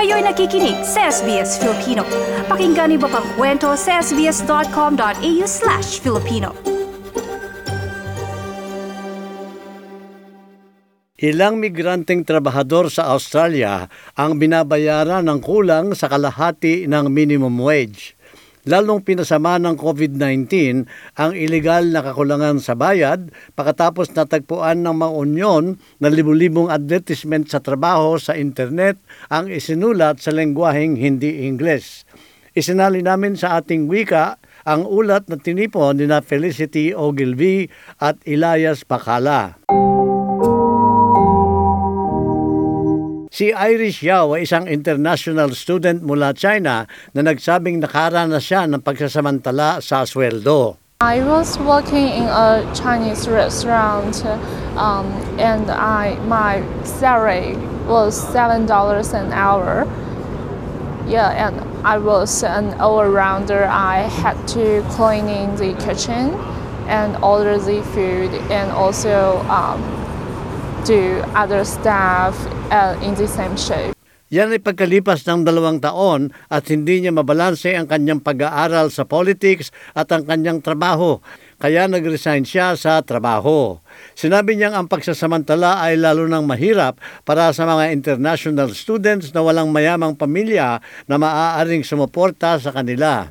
Kayo'y nakikinig sa SBS Filipino. Pakinggan niyo pa ang kwento sa sbs.com.au/Filipino. Ilang migranteng trabahador sa Australia ang binabayaran ng kulang sa kalahati ng minimum wage. Lalong pinasama ng COVID-19 ang ilegal na kakulangan sa bayad pagkatapos natagpuan ng mga unyon na libu-libong advertisement sa trabaho sa internet ang isinulat sa lengguwaheng hindi Ingles. Isinali namin sa ating wika ang ulat na tinipon ni Felicity Ogilvie at Elias Bacala. Si Irish Yao ay isang international student mula China na nagsabing nakaranas siya ng pagsasamantala sa sweldo. I was working in a Chinese restaurant and my salary was $7 an hour. Yeah, and I was an all-rounder. I had to clean in the kitchen and order the food and also do other stuff in the same shift. Yan ay pagkalipas ng 2 taon at hindi niya mabalanse ang kanyang pag-aaral sa politics at ang kanyang trabaho, kaya nag-resign siya sa trabaho. Sinabi niyang ang pagsasamantala ay lalo nang mahirap para sa mga international students na walang mayamang pamilya na maaaring sumuporta sa kanila.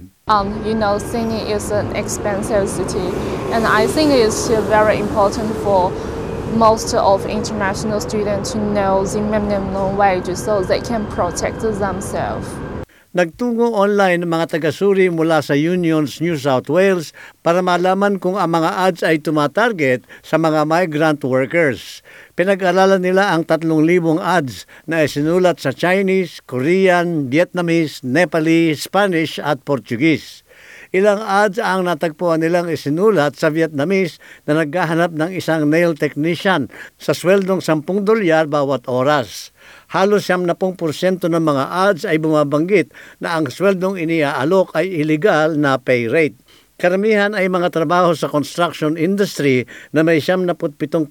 Sydney is an expensive city and I think it's very important for most of international students to know the minimum wage so they can protect themselves. Nagtungo online ang mga taga-suri mula sa Unions New South Wales para malaman kung ang mga ads ay tumatarget sa mga migrant workers. Pinag-aralan nila ang 3,000 ads na isinulat sa Chinese, Korean, Vietnamese, Nepalese, Spanish at Portuguese. Ilang ads ang natagpuan nilang isinulat sa Vietnamese na naghahanap ng isang nail technician sa sweldong $10 bawat oras. Halos 70% ng mga ads ay bumabanggit na ang sweldong iniaalok ay illegal na pay rate. Karamihan ay mga trabaho sa construction industry na may 77%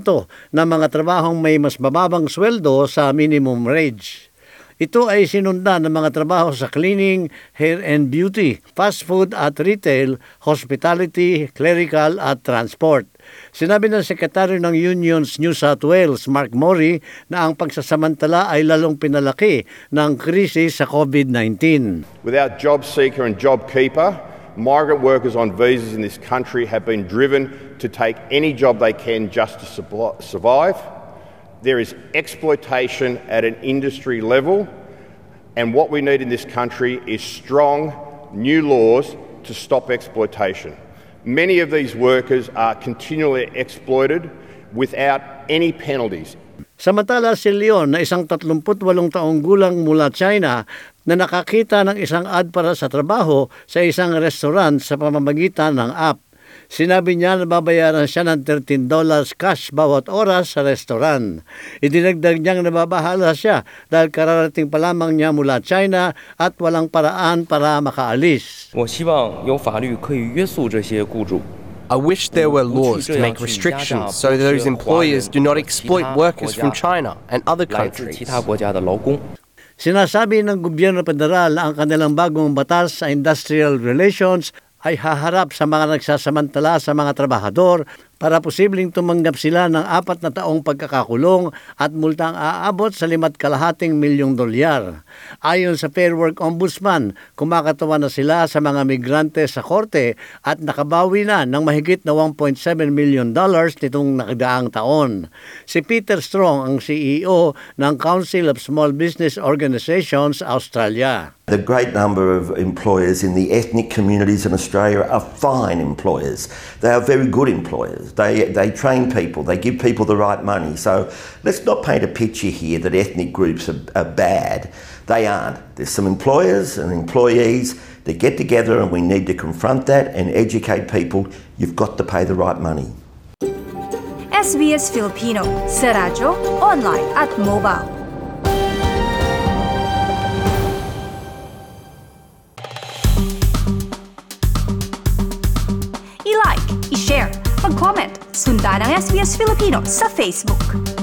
ng mga trabahong may mas bababang sweldo sa minimum wage. Ito ay sinundan ng mga trabaho sa cleaning, hair and beauty, fast food at retail, hospitality, clerical at transport. Sinabi ng Sekretaryo ng Unions New South Wales, Mark Morey, na ang pagsasamantala ay lalong pinalaki ng krisis sa COVID-19. Without job seeker and job keeper, migrant workers on visas in this country have been driven to take any job they can just to survive. There is exploitation at an industry level, and what we need in this country is strong new laws to stop exploitation. Many of these workers are continually exploited without any penalties. Samantala si Leon na isang 38 taong gulang mula China na nakakita ng isang ad para sa trabaho sa isang restaurant sa pamamagitan ng app. Sinabi niya na babayaran siya ng $13 cash bawat oras sa restaurant. Idinagdag niyang nababahala siya dahil kararating pa lamang niya mula China at walang paraan para makaalis. I wish there were laws to make restrictions so those employers do not exploit workers from China and other countries. Sinasabi ng gobyerno federal na ang kanilang bagong batas sa industrial relations ay haharap sa mga nagsasamantala sa mga trabahador para posibleng tumanggap sila ng 4 na taong pagkakakulong at multang aabot sa $5.5 milyong. Ayon sa Fair Work Ombudsman, kumakatawan na sila sa mga migrante sa korte at nakabawi na ng mahigit na $1.7 million nitong nakadaang taon. Si Peter Strong ang CEO ng Council of Small Business Organizations Australia. The great number of employers in the ethnic communities in Australia are fine employers. They are very good employers. They train people. They give people the right money. So let's not paint a picture here that ethnic groups are bad. They aren't. There's some employers and employees that get together and we need to confront that and educate people. You've got to pay the right money. SBS Filipino sa radyo, online at mobile. I-like, i-share, mag-comment, sundan ang SBS Filipino sa Facebook.